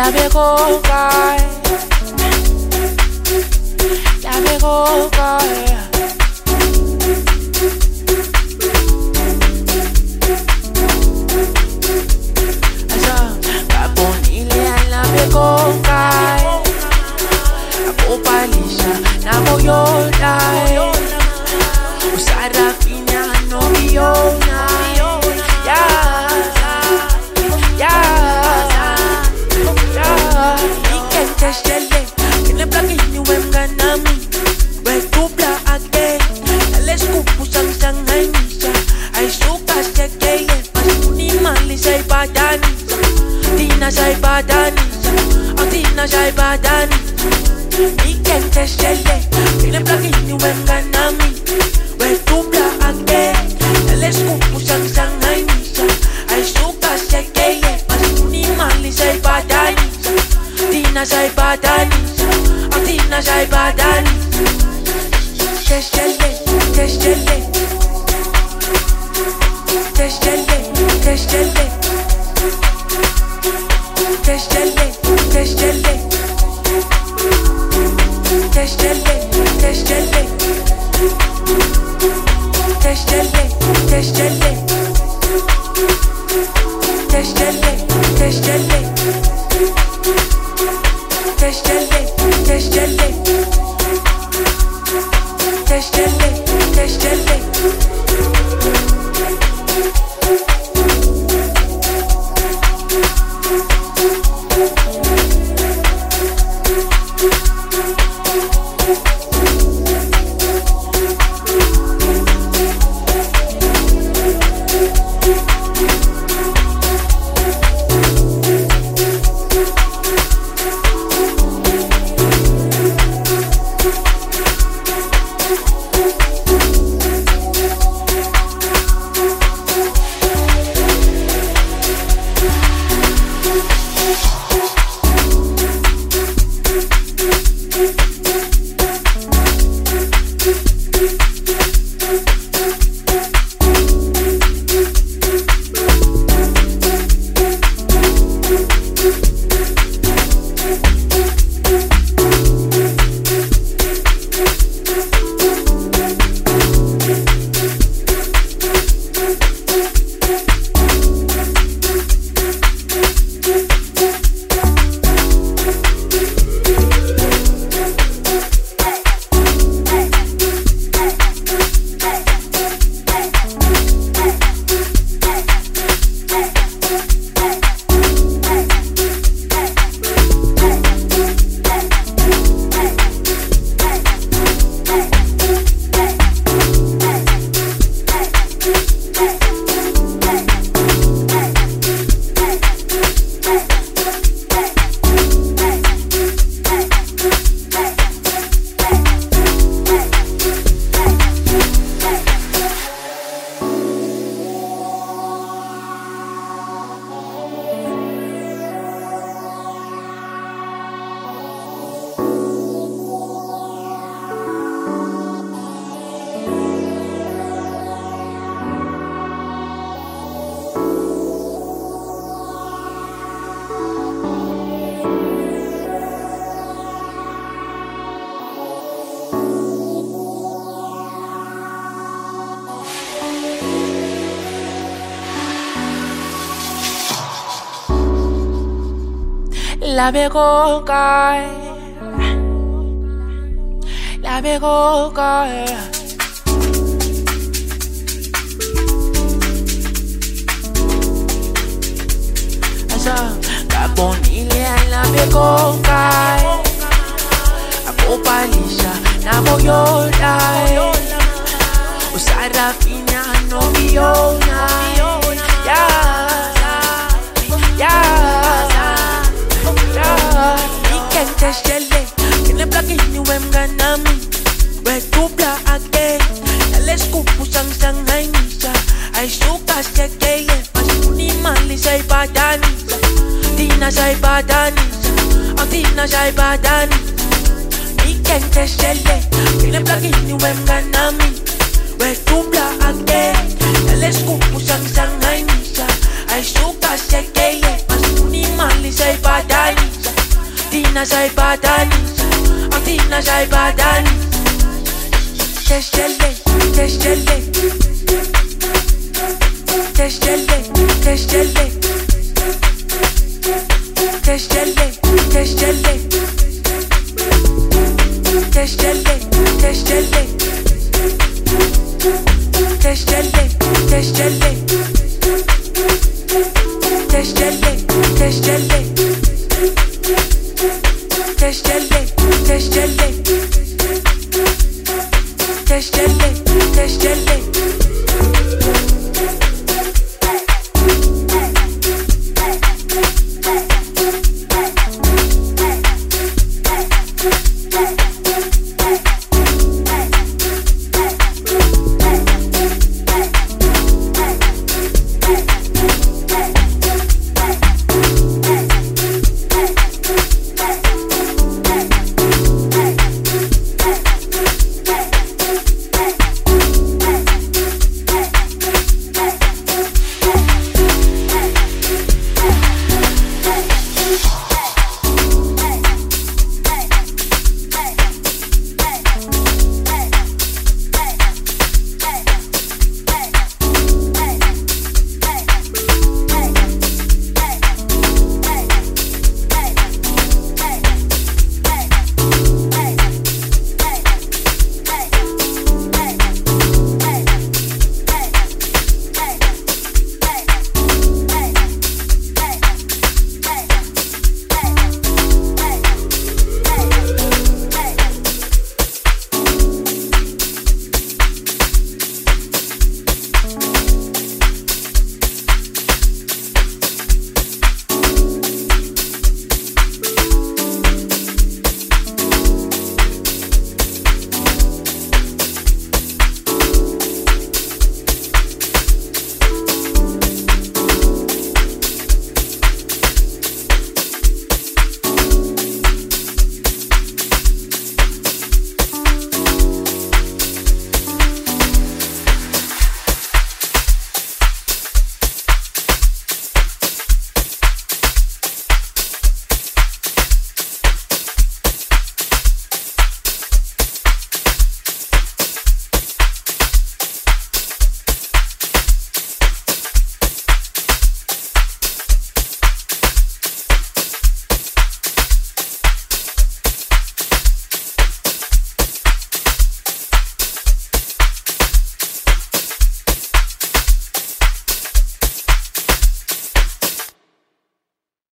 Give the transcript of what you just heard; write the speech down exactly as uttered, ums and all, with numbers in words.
La begoka, la begoka. Asa kaponile la begoka, akopalisha na moyona, usarafina no biona, yeah, yeah. Testele, kine plagi ni wenga nami, we dupla again. Dale skupu sang sang ay nisa, ay suka sekeye, pasuni mali say badani, tina say badani, oh tina say badani. Iken testele, kine plagi ni wenga nami, we dupla again. Dale skupu sang sang ay nisa, ay suka sekeye, pasuni mali say badani. Tina say badani, oh Tina say badani. Testele, testele, testele, testele, testele, testele, testele, testele, testele, testele, testele, testele. Testele, testele, testele, testele. La begoka, la begoka. Asa kaponile la begoka, akopalisha na moyona, usarafina no biona, yeah, yeah. Iken testele, kine plagi ni wenga nami, we dupla again. Dale skupu sang sang ay nisa, ay suka sekeye, pasuni mali say badani, tina say badani, oh tina say badani. Iken testele, kine plagi ni wenga nami, we dupla again. Dale skupu sang sang ay nisa, ay suka sekeye, pasuni mali say badani. sayibhadanisha, angithi mina sayibhadanisha. Teshele, teshele, teshele, teshele, teshele, teshele, teshele, teshele, teshele, teshele, teshele, teshele, teshele, teshele, teshele, teshele.